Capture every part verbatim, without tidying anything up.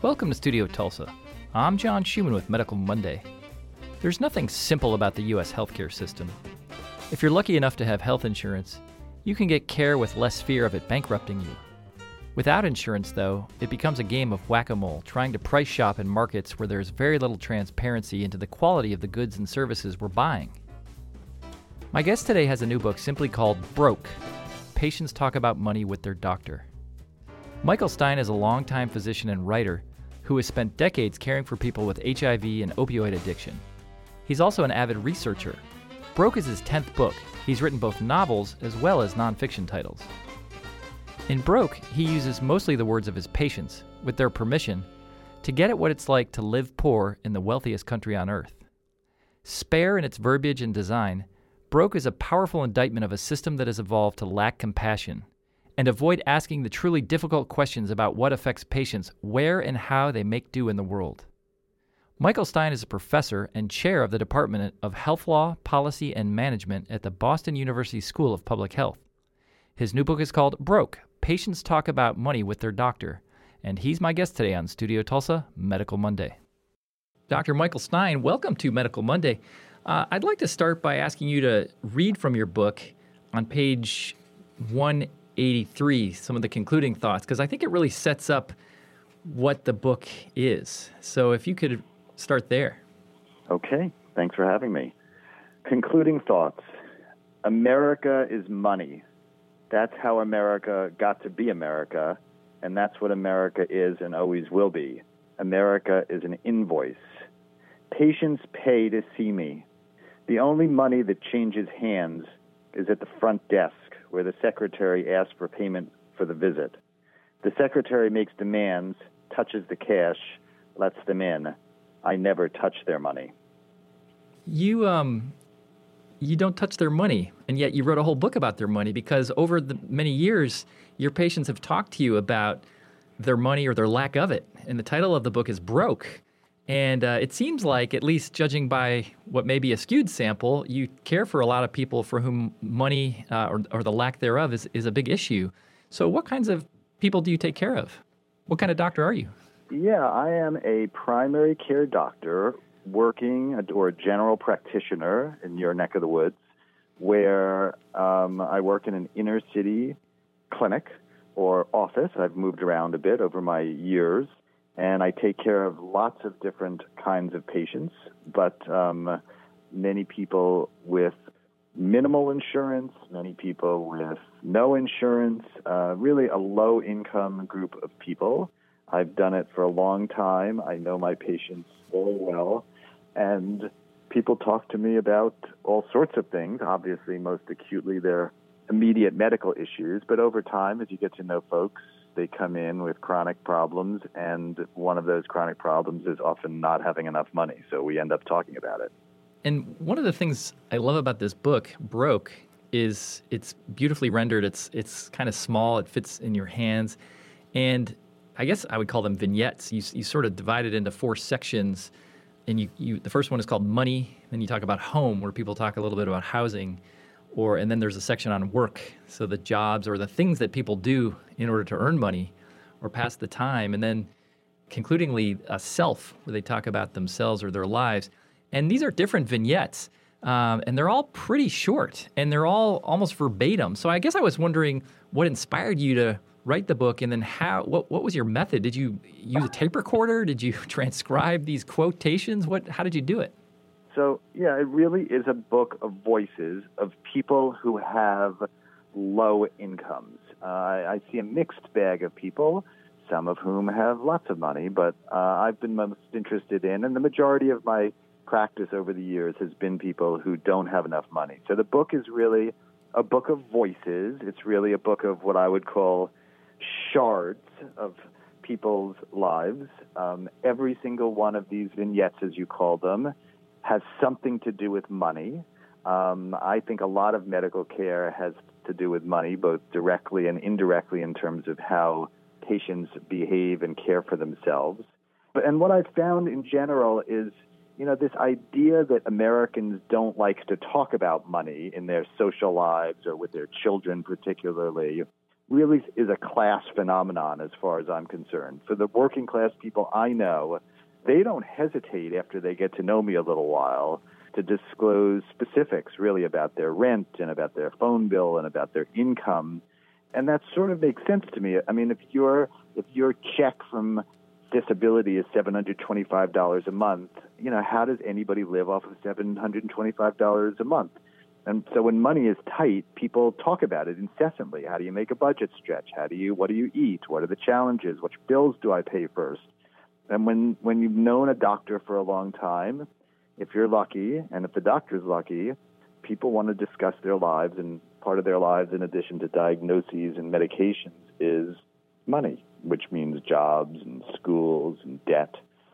Welcome to Studio Tulsa. I'm John Schumann with Medical Monday. There's nothing simple about the U S healthcare system. If you're lucky enough to have health insurance, you can get care with less fear of it bankrupting you. Without insurance, though, it becomes a game of whack-a-mole, trying to price shop in markets where there's very little transparency into the quality of the goods and services we're buying. My guest today has a new book simply called Broke: Patients Talk About Money with Their Doctor. Michael Stein is a longtime physician and writer who has spent decades caring for people with H I V and opioid addiction. He's also an avid researcher. Broke is his tenth book. He's written both novels as well as nonfiction titles. In Broke, he uses mostly the words of his patients, with their permission, to get at what it's like to live poor in the wealthiest country on earth. Spare in its verbiage and design, Broke is a powerful indictment of a system that has evolved to lack compassion and avoid asking the truly difficult questions about what affects patients, where and how they make do in the world. Michael Stein is a professor and chair of the Department of Health Law, Policy, and Management at the Boston University School of Public Health. His new book is called Broke: Patients Talk About Money with Their Doctor, and he's my guest today on Studio Tulsa, Medical Monday. Doctor Michael Stein, welcome to Medical Monday. Uh, I'd like to start by asking you to read from your book on page one eighty-three, some of the concluding thoughts, because I think it really sets up what the book is. So if you could start there. Okay, thanks for having me. Concluding thoughts. America is money. That's how America got to be America, and that's what America is and always will be. America is an invoice. Patients pay to see me. The only money that changes hands is at the front desk, where the secretary asks for payment for the visit. The secretary makes demands, touches the cash, lets them in. I never touch their money. You um, you don't touch their money, and yet you wrote a whole book about their money because over the many years, your patients have talked to you about their money or their lack of it. And the title of the book is Broke. And uh, it seems like, at least judging by what may be a skewed sample, you care for a lot of people for whom money uh, or, or the lack thereof is, is a big issue. So what kinds of people do you take care of? What kind of doctor are you? Yeah, I am a primary care doctor working, or a general practitioner in your neck of the woods, where um, I work in an inner city clinic or office. I've moved around a bit over my years. And I take care of lots of different kinds of patients, but um, many people with minimal insurance, many people with no insurance, uh, really a low-income group of people. I've done it for a long time. I know my patients very well, and people talk to me about all sorts of things. Obviously, most acutely, their immediate medical issues, but over time, as you get to know folks, they come in with chronic problems, and one of those chronic problems is often not having enough money, so we end up talking about it. And one of the things I love about this book, Broke, is it's beautifully rendered. It's it's kind of small. It fits in your hands. And I guess I would call them vignettes. You, you sort of divide it into four sections. And you, you the first one is called Money. Then you talk about Home, where people talk a little bit about housing. Or and then there's a section on work, so the jobs or the things that people do in order to earn money or pass the time. And then concludingly, a self, where they talk about themselves or their lives. And these are different vignettes, um, and they're all pretty short, and they're all almost verbatim. So I guess I was wondering what inspired you to write the book, and then how. What what was your method? Did you use a tape recorder? Did you transcribe these quotations? What? How did you do it? So, yeah, it really is a book of voices of people who have low incomes. Uh, I, I see a mixed bag of people, some of whom have lots of money, but uh, I've been most interested in, and the majority of my practice over the years has been people who don't have enough money. So the book is really a book of voices. It's really a book of what I would call shards of people's lives. Um, every single one of these vignettes, as you call them, has something to do with money. Um, I think a lot of medical care has to do with money, both directly and indirectly in terms of how patients behave and care for themselves. But, and what I've found in general is, you know, this idea that Americans don't like to talk about money in their social lives or with their children particularly, really is a class phenomenon as far as I'm concerned. For the working class people I know, they don't hesitate after they get to know me a little while to disclose specifics really about their rent and about their phone bill and about their income. And that sort of makes sense to me. I mean, if your if your check from disability is seven hundred twenty-five dollars a month, you know, how does anybody live off of seven hundred twenty-five dollars a month? And so when money is tight, people talk about it incessantly. How do you make a budget stretch? How do you, what do you eat? What are the challenges? Which bills do I pay first? And when, when you've known a doctor for a long time, if you're lucky, and if the doctor's lucky, people want to discuss their lives, and part of their lives, in addition to diagnoses and medications, is money, which means jobs and schools and debt.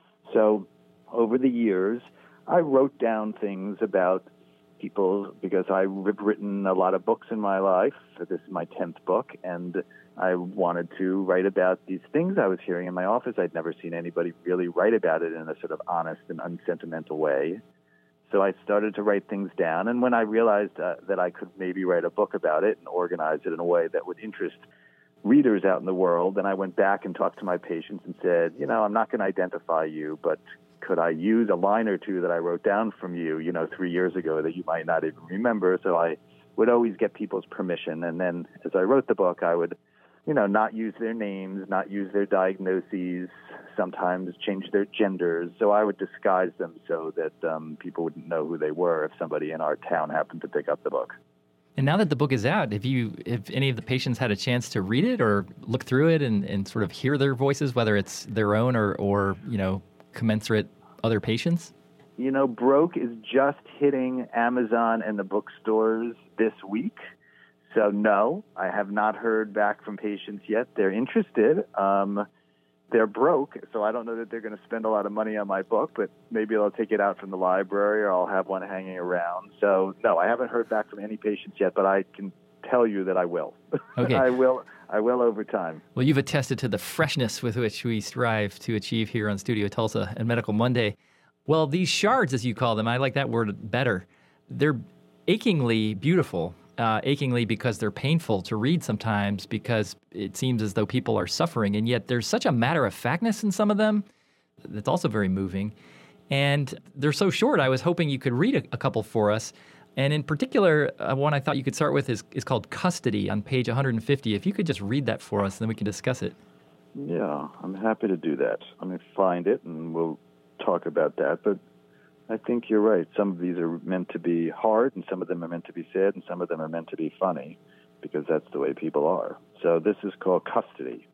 So over the years, I wrote down things about people because I've written a lot of books in my life. This is my tenth book, and I wanted to write about these things I was hearing in my office. I'd never seen anybody really write about it in a sort of honest and unsentimental way. So I started to write things down, and when I realized uh, that I could maybe write a book about it and organize it in a way that would interest readers out in the world, then I went back and talked to my patients and said, you know, I'm not going to identify you, but could I use a line or two that I wrote down from you, you know, three years ago that you might not even remember? So I would always get people's permission. And then as I wrote the book, I would, you know, not use their names, not use their diagnoses, sometimes change their genders. So I would disguise them so that um, people wouldn't know who they were if somebody in our town happened to pick up the book. And now that the book is out, have you, if any of the patients had a chance to read it or look through it and, and sort of hear their voices, whether it's their own or, or, you know, commensurate other patients? You know, Broke is just hitting Amazon and the bookstores this week. So no, I have not heard back from patients yet. They're interested. Um, they're broke, so I don't know that they're going to spend a lot of money on my book, but maybe they'll take it out from the library or I'll have one hanging around. So no, I haven't heard back from any patients yet, but I can tell you that I will. Okay. I will. I will over time. Well, you've attested to the freshness with which we strive to achieve here on Studio Tulsa and Medical Monday. Well, these shards, as you call them, I like that word better. They're achingly beautiful, uh, achingly because they're painful to read sometimes because it seems as though people are suffering, and yet there's such a matter-of-factness in some of them that's also very moving. And they're so short, I was hoping you could read a, a couple for us. And in particular, uh, one I thought you could start with is, is called Custody on page one hundred fifty. If you could just read that for us, then we can discuss it. Yeah, I'm happy to do that. I'm going to find it, and we'll talk about that. But I think you're right. Some of these are meant to be hard, and some of them are meant to be sad, and some of them are meant to be funny, because that's the way people are. So this is called Custody.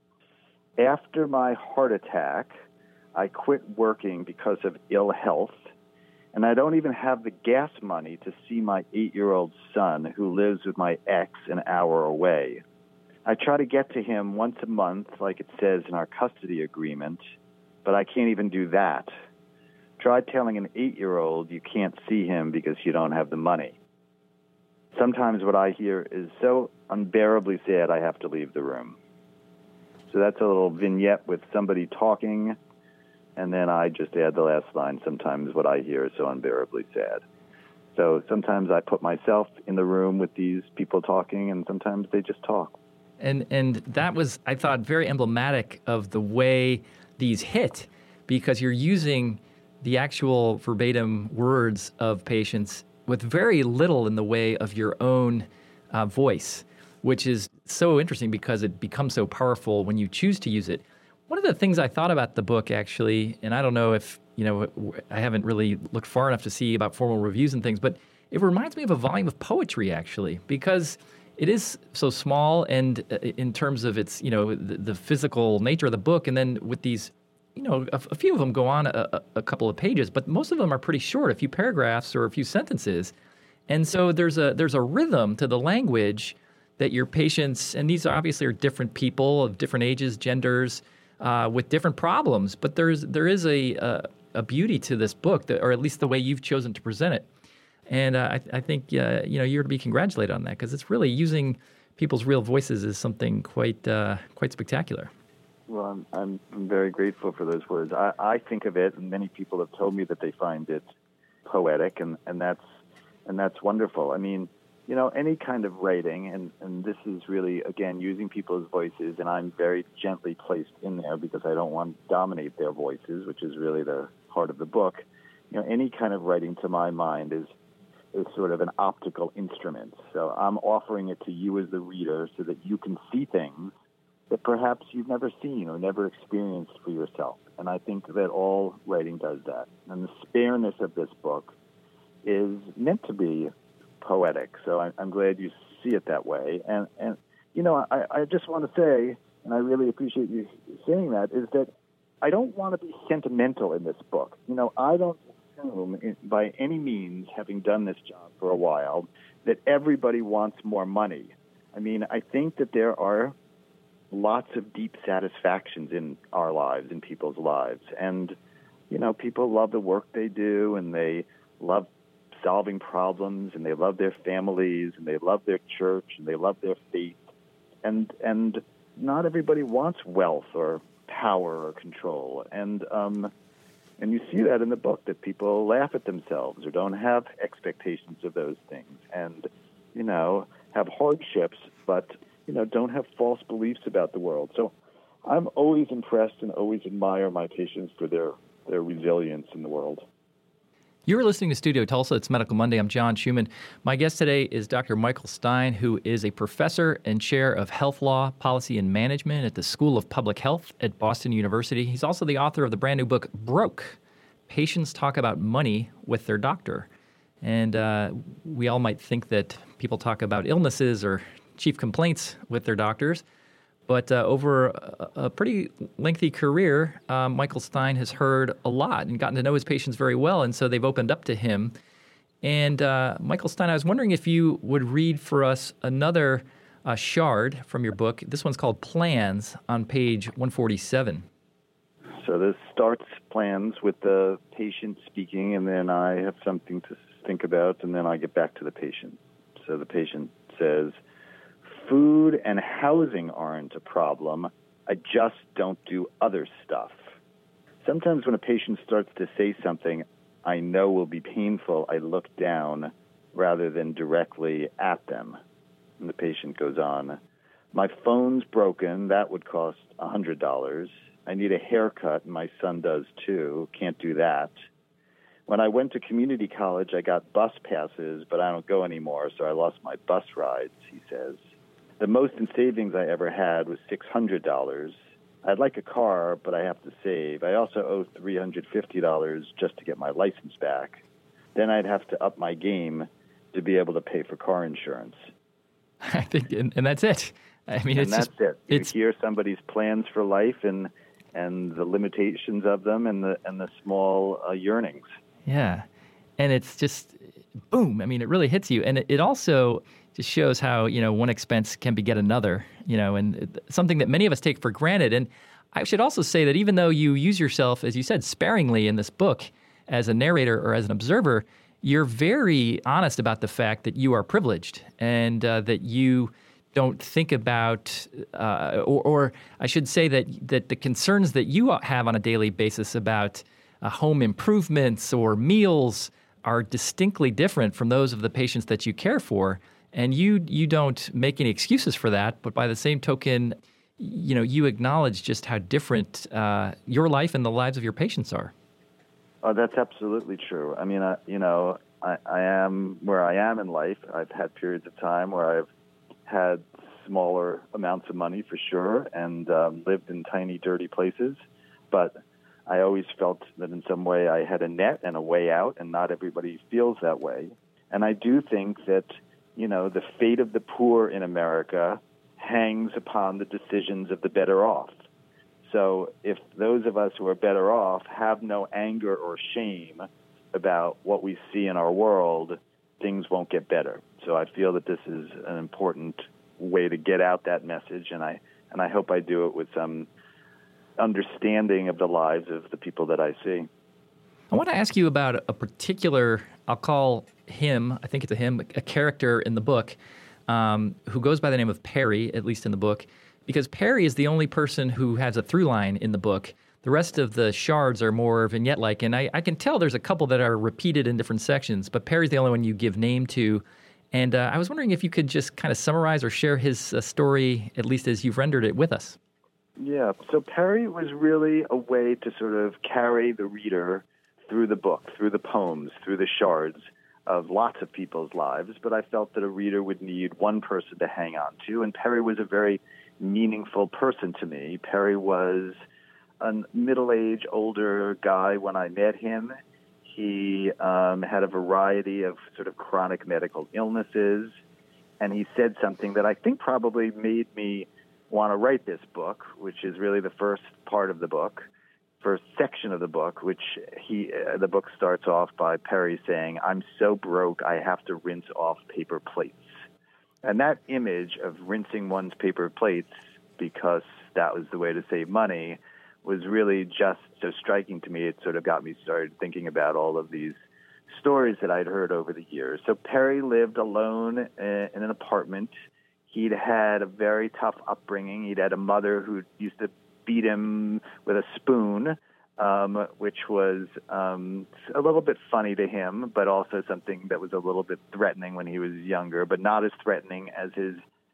After my heart attack, I quit working because of ill health, and I don't even have the gas money to see my eight-year-old son who lives with my ex an hour away. I try to get to him once a month, like it says in our custody agreement, but I can't even do that. Try telling an eight-year-old you can't see him because you don't have the money. Sometimes what I hear is so unbearably sad I have to leave the room. So that's a little vignette with somebody talking, and then I just add the last line, sometimes what I hear is so unbearably sad. So sometimes I put myself in the room with these people talking, and sometimes they just talk. And and that was, I thought, very emblematic of the way these hit, because you're using the actual verbatim words of patients with very little in the way of your own uh, voice, which is so interesting because it becomes so powerful when you choose to use it. One of the things I thought about the book, actually, and I don't know if, you know, I haven't really looked far enough to see about formal reviews and things, but it reminds me of a volume of poetry, actually, because it is so small and uh, in terms of its, you know, the, the physical nature of the book, and then with these, you know, a, a few of them go on a, a couple of pages, but most of them are pretty short, a few paragraphs or a few sentences. And so there's a there's a rhythm to the language that your patients, and these are obviously are different people of different ages, genders, uh, with different problems, but there's there is a a, a beauty to this book, that, or at least the way you've chosen to present it. And uh, I, I think uh, you know you're to be congratulated on that, because it's really using people's real voices is something quite uh, quite spectacular. Well, I'm, I'm I'm very grateful for those words. I, I think of it, and many people have told me that they find it poetic, and, and that's and that's wonderful. I mean, you know, any kind of writing, and, and this is really, again, using people's voices, and I'm very gently placed in there because I don't want to dominate their voices, which is really the heart of the book. You know, any kind of writing, to my mind, is is sort of an optical instrument. So I'm offering it to you as the reader so that you can see things that perhaps you've never seen or never experienced for yourself. And I think that all writing does that. And the spareness of this book is meant to be poetic. So I, I'm glad you see it that way. And, and you know, I, I just want to say, and I really appreciate you saying that, is that I don't want to be sentimental in this book. You know, I don't assume, by any means, having done this job for a while, that everybody wants more money. I mean, I think that there are lots of deep satisfactions in our lives, in people's lives. And, you know, people love the work they do, and they love solving problems, and they love their families, and they love their church, and they love their faith. And and not everybody wants wealth or power or control. And um, and you see that in the book, that people laugh at themselves or don't have expectations of those things, and, you know, have hardships, but, you know, don't have false beliefs about the world. So I'm always impressed and always admire my patients for their, their resilience in the world. You're listening to Studio Tulsa. It's Medical Monday. I'm John Schumann. My guest today is Doctor Michael Stein, who is a professor and chair of health law, policy, and management at the School of Public Health at Boston University. He's also the author of the brand new book, Broke: Patients Talk About Money with Their Doctor. And uh, we all might think that people talk about illnesses or chief complaints with their doctors. But uh, over a, a pretty lengthy career, uh, Michael Stein has heard a lot and gotten to know his patients very well, and so they've opened up to him. And uh, Michael Stein, I was wondering if you would read for us another uh, shard from your book. This one's called Plans, on page one forty-seven. So this starts plans with the patient speaking, and then I have something to think about, and then I get back to the patient. So the patient says, "Food and housing aren't a problem. I just don't do other stuff." Sometimes when a patient starts to say something I know will be painful, I look down rather than directly at them. And the patient goes on, "My phone's broken. That would cost one hundred dollars. I need a haircut, and my son does too. Can't do that. When I went to community college, I got bus passes, but I don't go anymore, so I lost my bus rides," he says. "The most in savings I ever had was six hundred dollars. I'd like a car, but I have to save. I also owe three hundred fifty dollars just to get my license back. Then I'd have to up my game to be able to pay for car insurance." I think, and, and that's it. I mean, and it's that's just, it. You it's, hear somebody's plans for life and and the limitations of them and the and the small uh, yearnings. Yeah, and it's just boom. I mean, it really hits you, and it, it also just shows how, you know, one expense can beget another. You know, and it, something that many of us take for granted. And I should also say that even though you use yourself, as you said, sparingly in this book as a narrator or as an observer, you're very honest about the fact that you are privileged and uh, that you don't think about, uh, or, or I should say that that the concerns that you have on a daily basis about uh, home improvements or meals are distinctly different from those of the patients that you care for. And you you don't make any excuses for that, but by the same token, you know, you acknowledge just how different uh, your life and the lives of your patients are. Oh, that's absolutely true. I mean, I, you know, I, I am where I am in life. I've had periods of time where I've had smaller amounts of money for sure and um, lived in tiny, dirty places. But I always felt that in some way I had a net and a way out, and not everybody feels that way. And I do think that, you know, the fate of the poor in America hangs upon the decisions of the better off. So if those of us who are better off have no anger or shame about what we see in our world, things won't get better. So I feel that this is an important way to get out that message, and I and I hope I do it with some understanding of the lives of the people that I see. I want to ask you about a particular, I'll call him, I think it's a him, a character in the book um, who goes by the name of Perry, at least in the book, because Perry is the only person who has a through line in the book. The rest of the shards are more vignette-like, and I, I can tell there's a couple that are repeated in different sections, but Perry's the only one you give name to. And uh, I was wondering if you could just kind of summarize or share his uh, story, at least as you've rendered it, with us. Yeah, so Perry was really a way to sort of carry the reader through the book, through the poems, through the shards of lots of people's lives, but I felt that a reader would need one person to hang on to, and Perry was a very meaningful person to me. Perry was a middle-aged, older guy when I met him. He um, had a variety of sort of chronic medical illnesses, and he said something that I think probably made me want to write this book, which is really the first part of the book, first section of the book, which he uh, the book starts off by Perry saying, "I'm so broke, I have to rinse off paper plates." And that image of rinsing one's paper plates because that was the way to save money was really just so striking to me. It sort of got me started thinking about all of these stories that I'd heard over the years. So Perry lived alone in an apartment. He'd had a very tough upbringing. He'd had a mother who used to beat him with a spoon, um, which was um, a little bit funny to him, but also something that was a little bit threatening when he was younger, but not as threatening as his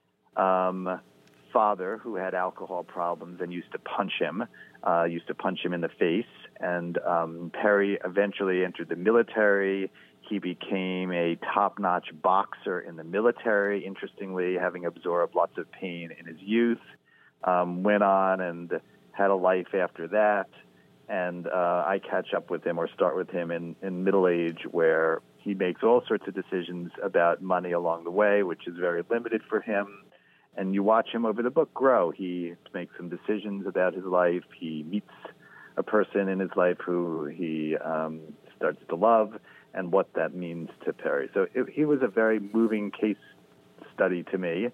um, father, who had alcohol problems and used to punch him, uh, used to punch him in the face. And um, Perry eventually entered the military. He became a top-notch boxer in the military, interestingly, having absorbed lots of pain in his youth, um, went on and had a life after that. And uh, I catch up with him or start with him in, in middle age, where he makes all sorts of decisions about money along the way, which is very limited for him. And you watch him over the book grow. He makes some decisions about his life. He meets a person in his life who he um, starts to love, and what that means to Perry. So it, he was a very moving case study to me,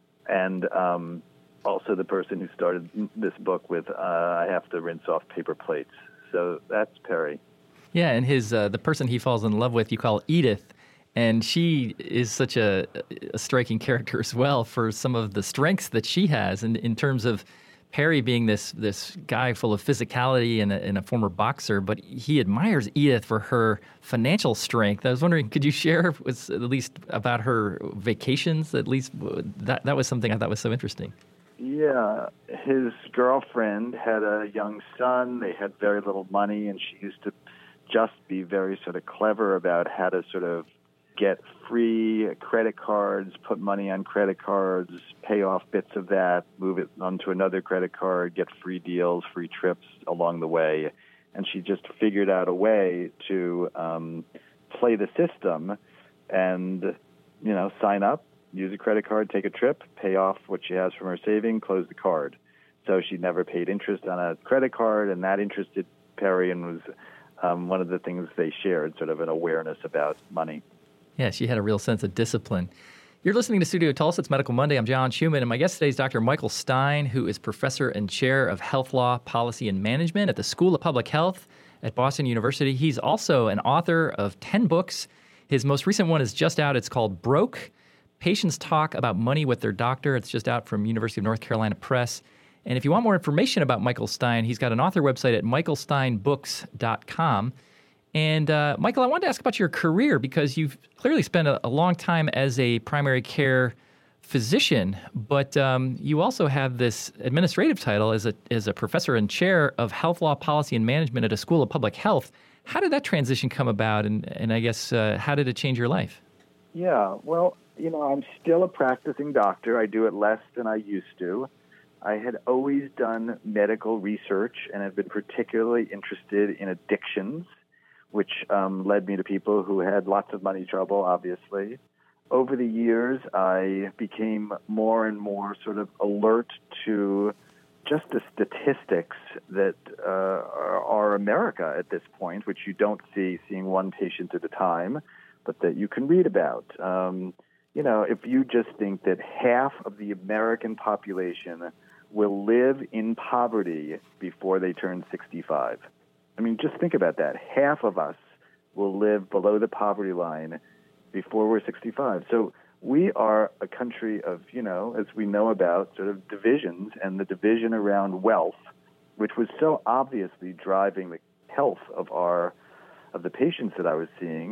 and um, also the person who started this book with uh, "I have to rinse off paper plates." So that's Perry. Yeah, and his uh, the person he falls in love with, you call Edith, and she is such a, a striking character as well for some of the strengths that she has, in, in terms of Perry being this this guy full of physicality and a, and a former boxer, but he admires Edith for her financial strength. I was wondering, could you share with, at least about her vacations? At least that that was something I thought was so interesting. Yeah, his girlfriend had a young son. They had very little money, and she used to just be very sort of clever about how to sort of get free credit cards, put money on credit cards, pay off bits of that, move it onto another credit card, get free deals, free trips along the way. And she just figured out a way to um, play the system and, you know, sign up, use a credit card, take a trip, pay off what she has from her saving, close the card. So she never paid interest on a credit card, and that interested Perry and was um, one of the things they shared, sort of an awareness about money. Yeah, she had a real sense of discipline. You're listening to Studio Tulsa. It's Medical Monday. I'm John Schumann, and my guest today is Doctor Michael Stein, who is professor and chair of health law, policy, and management at the School of Public Health at Boston University. He's also an author of ten books. His most recent one is just out. It's called Broke: Patients Talk About Money with Their Doctor. It's just out from University of North Carolina Press. And if you want more information about Michael Stein, he's got an author website at michael stein books dot com. And uh, Michael, I wanted to ask about your career, because you've clearly spent a, a long time as a primary care physician, but um, you also have this administrative title as a as a professor and chair of health law, policy, and management at a School of Public Health. How did that transition come about, and, and I guess uh, how did it change your life? Yeah, well, you know, I'm still a practicing doctor. I do it less than I used to. I had always done medical research and have been particularly interested in addictions, which um, led me to people who had lots of money trouble, obviously. Over the years, I became more and more sort of alert to just the statistics that uh, are, are America at this point, which you don't see seeing one patient at a time, but that you can read about. Um, you know, if you just think that half of the American population will live in poverty before they turn sixty-five. I mean, just think about that. Half of us will live below the poverty line before we're sixty-five. So we are a country of, you know, as we know about, sort of divisions, and the division around wealth, which was so obviously driving the health of our of the patients that I was seeing,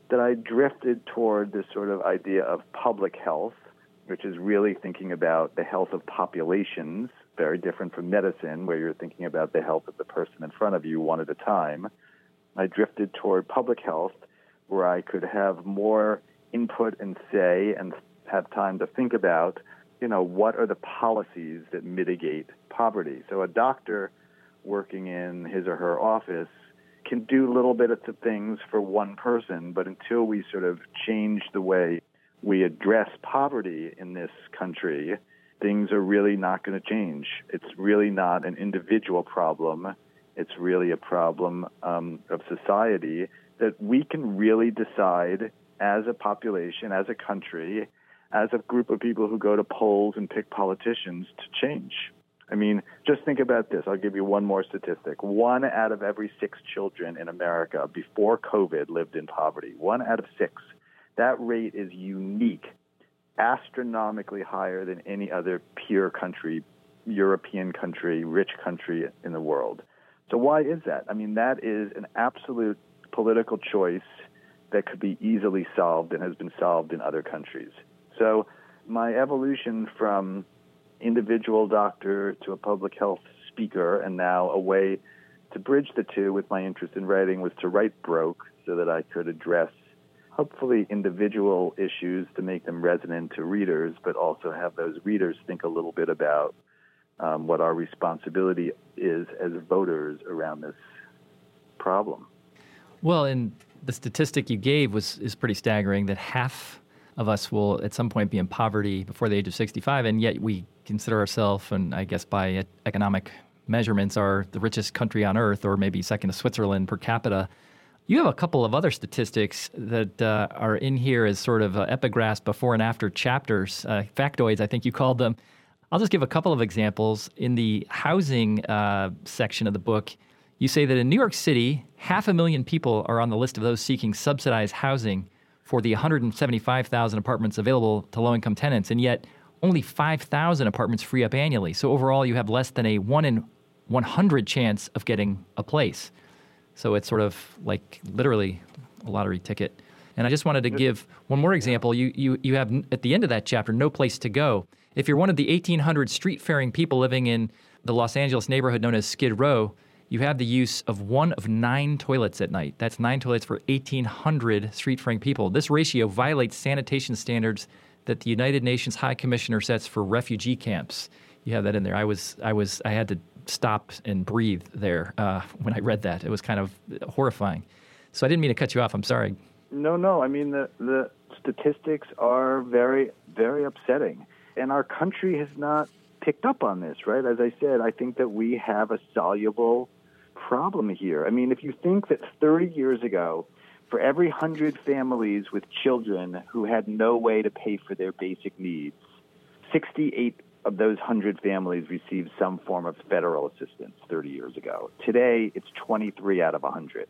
that I drifted toward this sort of idea of public health, which is really thinking about the health of populations, very different from medicine, where you're thinking about the health of the person in front of you one at a time. I drifted toward public health, where I could have more input and say and have time to think about, you know, what are the policies that mitigate poverty. So a doctor working in his or her office can do little bits of things for one person, but until we sort of change the way we address poverty in this country, things are really not going to change. It's really not an individual problem. It's really a problem um, of society that we can really decide as a population, as a country, as a group of people who go to polls and pick politicians to change. I mean, just think about this. I'll give you one more statistic. One out of every six children in America before COVID lived in poverty. One out of six. That rate is unique, astronomically higher than any other peer country, European country, rich country in the world. So why is that? I mean, that is an absolute political choice that could be easily solved and has been solved in other countries. So my evolution from individual doctor to a public health speaker, and now a way to bridge the two with my interest in writing, was to write Broke so that I could address hopefully individual issues to make them resonant to readers, but also have those readers think a little bit about um, what our responsibility is as voters around this problem. Well, and the statistic you gave was is pretty staggering, that half of us will at some point be in poverty before the age of sixty-five, and yet we consider ourselves, and I guess by economic measurements, are the richest country on earth, or maybe second to Switzerland per capita. You have a couple of other statistics that uh, are in here as sort of uh, epigraphs before and after chapters, uh, factoids, I think you called them. I'll just give a couple of examples. In the housing uh, section of the book, you say that in New York City, half a million people are on the list of those seeking subsidized housing for the one hundred seventy-five thousand apartments available to low-income tenants, and yet only five thousand apartments free up annually. So overall, you have less than a one in one hundred chance of getting a place. So it's sort of like literally a lottery ticket. And I just wanted to give one more example. You, you, you have, at the end of that chapter, no place to go. If you're one of the eighteen hundred street-faring people living in the Los Angeles neighborhood known as Skid Row, you have the use of one of nine toilets at night. That's nine toilets for eighteen hundred street-faring people. This ratio violates sanitation standards that the United Nations High Commissioner sets for refugee camps. You have that in there. I was, I was, I had to stop and breathe there uh, when I read that. It was kind of horrifying. So I didn't mean to cut you off. I'm sorry. No, no. I mean, the, the statistics are very, very upsetting. And our country has not picked up on this, right? As I said, I think that we have a soluble problem here. I mean, if you think that thirty years ago, for every one hundred families with children who had no way to pay for their basic needs, sixty-eight of those one hundred families received some form of federal assistance thirty years ago. Today, it's twenty-three out of one hundred.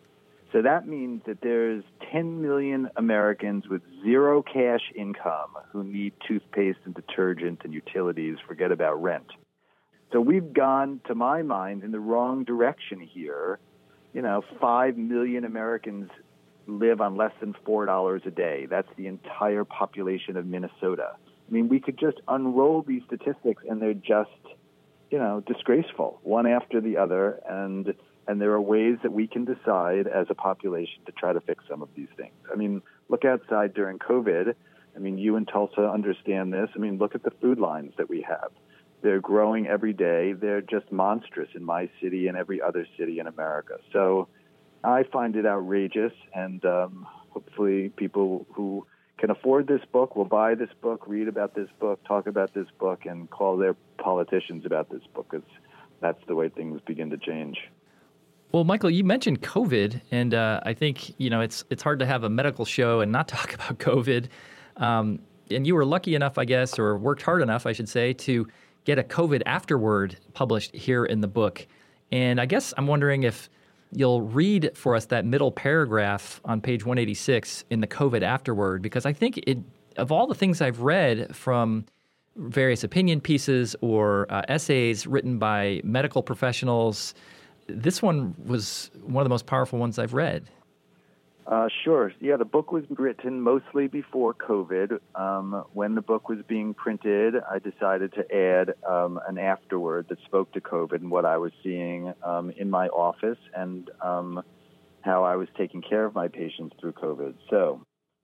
So that means that there's ten million Americans with zero cash income who need toothpaste and detergent and utilities, forget about rent. So we've gone, to my mind, in the wrong direction here. You know, five million Americans live on less than four dollars a day. That's the entire population of Minnesota. I mean, we could just unroll these statistics, and they're just, you know, disgraceful, one after the other. And and there are ways that we can decide as a population to try to fix some of these things. I mean, look outside during COVID. I mean, you in Tulsa understand this. I mean, look at the food lines that we have. They're growing every day. They're just monstrous in my city and every other city in America. So I find it outrageous, and um, hopefully people who can afford this book will buy this book, read about this book, talk about this book, and call their politicians about this book, because that's the way things begin to change. Well, Michael, you mentioned COVID, and uh, I think, you know, it's it's hard to have a medical show and not talk about COVID. Um, and you were lucky enough, I guess, or worked hard enough, I should say, to get a COVID afterword published here in the book. And I guess I'm wondering if you'll read for us that middle paragraph on page one eighty-six in the COVID afterword, because I think it, of all the things I've read from various opinion pieces or uh, essays written by medical professionals, this one was one of the most powerful ones I've read. Uh, sure. Yeah, the book was written mostly before COVID. Um, when the book was being printed, I decided to add um, an afterword that spoke to COVID and what I was seeing um, in my office and um, how I was taking care of my patients through COVID. So,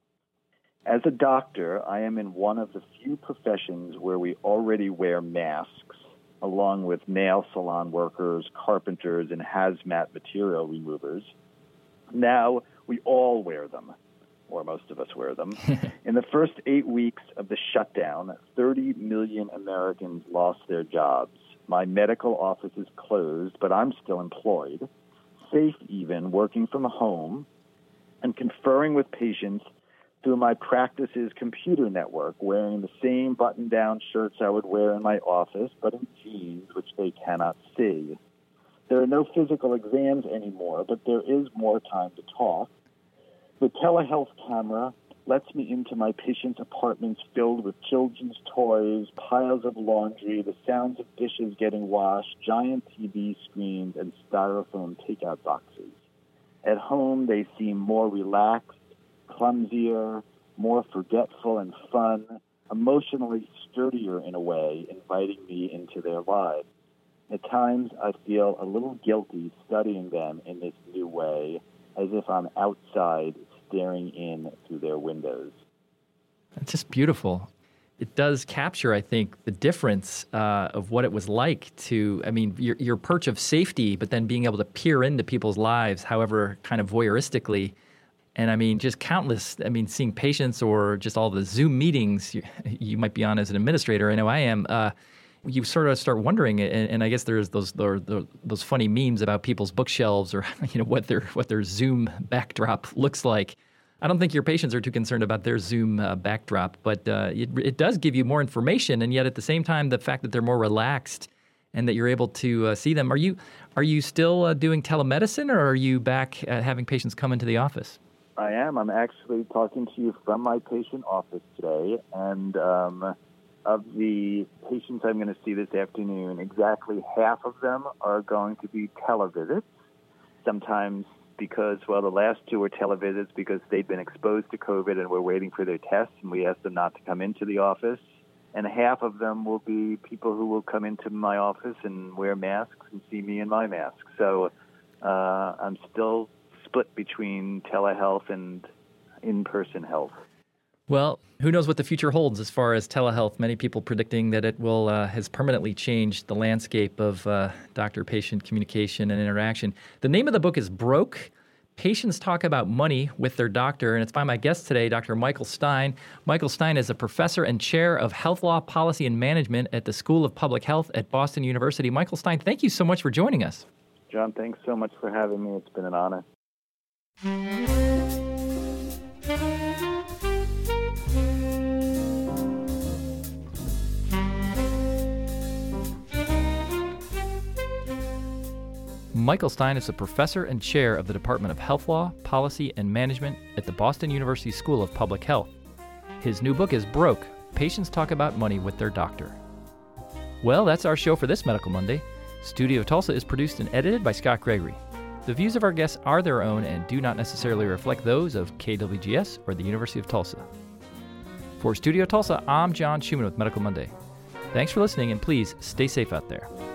as a doctor, I am in one of the few professions where we already wear masks, along with nail salon workers, carpenters, and hazmat material removers. Now, we all wear them, or most of us wear them. In the first eight weeks of the shutdown, thirty million Americans lost their jobs. My medical office is closed, but I'm still employed, safe even, working from home, and conferring with patients through my practice's computer network, wearing the same button-down shirts I would wear in my office, but in jeans, which they cannot see. There are no physical exams anymore, but there is more time to talk. The telehealth camera lets me into my patients' apartments filled with children's toys, piles of laundry, the sounds of dishes getting washed, giant T V screens, and styrofoam takeout boxes. At home, they seem more relaxed, clumsier, more forgetful and fun, emotionally sturdier in a way, inviting me into their lives. At times, I feel a little guilty studying them in this new way, as if I'm outside staring in through their windows. It's just beautiful. It does capture, I think, the difference uh, of what it was like to, I mean, your, your perch of safety, but then being able to peer into people's lives, however kind of voyeuristically. And I mean, just countless, I mean, seeing patients or just all the Zoom meetings you, you might be on as an administrator, I know I am, uh, you sort of start wondering, and, and I guess there's those, those those funny memes about people's bookshelves or you know what their what their Zoom backdrop looks like. I don't think your patients are too concerned about their Zoom uh, backdrop, but uh, it, it does give you more information, and yet at the same time, the fact that they're more relaxed and that you're able to uh, see them. Are you are you still uh, doing telemedicine, or are you back at having patients come into the office? I am. I'm actually talking to you from my patient office today, and um, of the patients I'm going to see this afternoon, exactly half of them are going to be televisits, sometimes because, well, the last two were televisits because they'd been exposed to COVID and were waiting for their tests, and we asked them not to come into the office. And half of them will be people who will come into my office and wear masks and see me in my mask. So uh, I'm still split between telehealth and in-person health. Well, who knows what the future holds as far as telehealth. Many people predicting that it will uh, has permanently changed the landscape of uh, doctor-patient communication and interaction. The name of the book is Broke. Patients Talk About Money with Their Doctor, and it's by my guest today, Doctor Michael Stein. Michael Stein is a professor and chair of health law, policy, and management at the School of Public Health at Boston University. Michael Stein, thank you so much for joining us. John, thanks so much for having me. It's been an honor. Michael Stein is a professor and chair of the Department of Health Law, Policy, and Management at the Boston University School of Public Health. His new book is Broke, Patients Talk About Money with Their Doctor. Well, that's our show for this Medical Monday. Studio Tulsa is produced and edited by Scott Gregory. The views of our guests are their own and do not necessarily reflect those of K W G S or the University of Tulsa. For Studio Tulsa, I'm John Schumann with Medical Monday. Thanks for listening, and please stay safe out there.